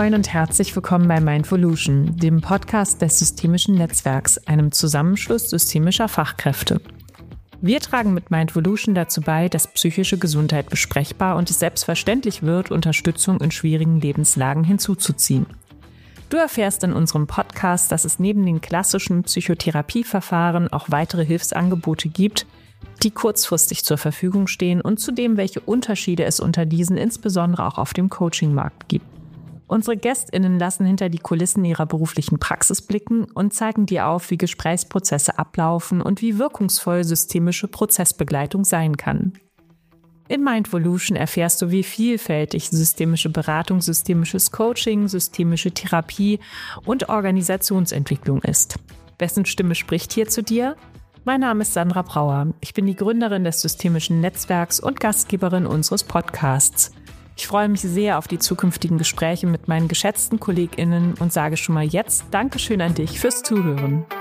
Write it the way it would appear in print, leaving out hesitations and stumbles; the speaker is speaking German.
Moin und herzlich willkommen bei Mindvolution, dem Podcast des Systemischen Netzwerks, einem Zusammenschluss systemischer Fachkräfte. Wir tragen mit Mindvolution dazu bei, dass psychische Gesundheit besprechbar und es selbstverständlich wird, Unterstützung in schwierigen Lebenslagen hinzuzuziehen. Du erfährst in unserem Podcast, dass es neben den klassischen Psychotherapieverfahren auch weitere Hilfsangebote gibt, die kurzfristig zur Verfügung stehen und zudem, welche Unterschiede es unter diesen insbesondere auch auf dem Coachingmarkt gibt. Unsere GästInnen lassen hinter die Kulissen ihrer beruflichen Praxis blicken und zeigen dir auf, wie Gesprächsprozesse ablaufen und wie wirkungsvoll systemische Prozessbegleitung sein kann. In Mindvolution erfährst du, wie vielfältig systemische Beratung, systemisches Coaching, systemische Therapie und Organisationsentwicklung ist. Wessen Stimme spricht hier zu dir? Mein Name ist Sandra Brauer. Ich bin die Gründerin des Systemischen Netzwerks und Gastgeberin unseres Podcasts. Ich freue mich sehr auf die zukünftigen Gespräche mit meinen geschätzten KollegInnen und sage schon mal jetzt Dankeschön an dich fürs Zuhören.